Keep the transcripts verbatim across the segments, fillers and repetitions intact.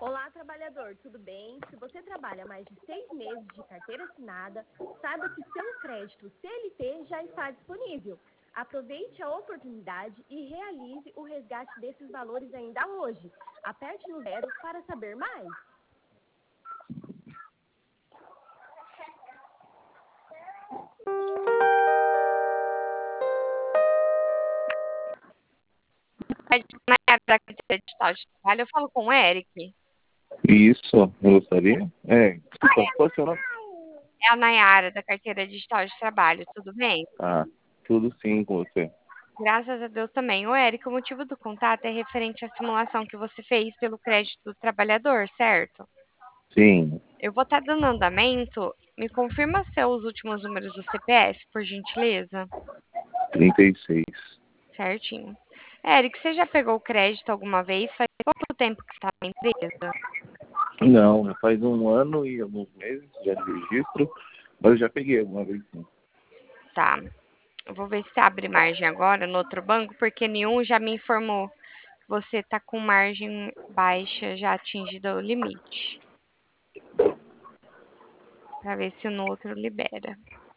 Olá, trabalhador, tudo bem? Se você trabalha mais de seis meses de carteira assinada, saiba que seu crédito C L T já está disponível. Aproveite a oportunidade e realize o resgate desses valores ainda hoje. Aperte no zero para saber mais. Na área da carteira digital de trabalho, eu falo com o Eric. Isso, eu gostaria. É, desculpa, qual é o seu nome? É a Nayara, da carteira digital de trabalho, tudo bem? Ah, tudo sim com você. Graças a Deus também. Ô, Eric, o motivo do contato é referente à simulação que você fez pelo crédito do trabalhador, certo? Sim, Eu vou estar dando andamento. Me confirma seus últimos números do C P F, por gentileza. trinta e seis. Certinho. Eric, você já pegou crédito alguma vez? Faz quanto tempo que está na empresa? Não, já faz um ano e alguns meses já de registro, mas eu já peguei alguma vez sim. Tá. Eu vou ver se abre margem agora no outro banco, porque nenhum já me informou que você está com margem baixa, já atingida o limite. Para ver se no outro libera.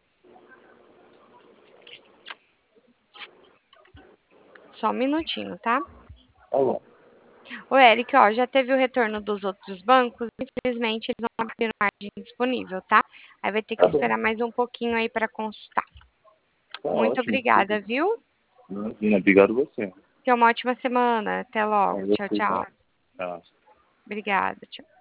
Só um minutinho, tá? Tá bom. O Eric, ó, já teve o retorno dos outros bancos, infelizmente eles não abriram margem disponível, tá? Aí vai ter que Tá bom. esperar mais um pouquinho aí para consultar. Tá Muito ótimo. obrigada, viu? Imagina, obrigado você. Tenha uma ótima semana. Até Pra logo. Tchau, você, tchau. tá? Tchau. Obrigada. Tchau.